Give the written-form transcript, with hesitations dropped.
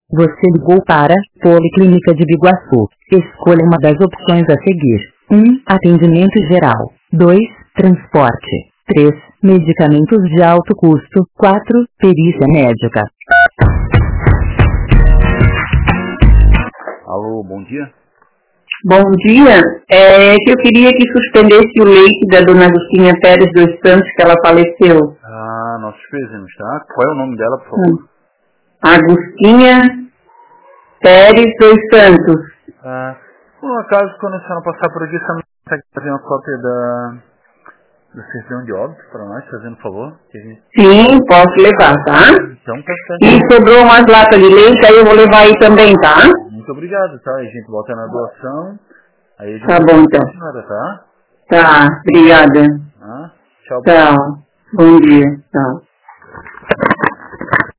Você ligou para Policlínica de Biguaçu. Escolha uma das opções a seguir. 1. Atendimento geral. 2. Transporte. 3. Medicamentos de alto custo. 4. Perícia médica. Alô, bom dia. Bom dia. Que eu queria que suspendesse o leite da dona Agostinha Pérez dos Santos, que ela faleceu. Nossos pezinhos, tá? Qual é o nome dela, por favor? Agostinha Pérez dos Santos. Por um acaso, quando a senhora passar por aqui, a senhora consegue fazer uma cópia da certidão de óbito para nós, fazendo favor? Sim, posso levar, tá? Então, tá certo. E sobrou umas latas de leite, aí eu vou levar aí também, tá? Muito obrigado, tá? A gente volta na doação. Aí a gente Tá bom, então. senhora, tá? Tá, obrigada. Tchau. Tchau. Bom dia. Tchau.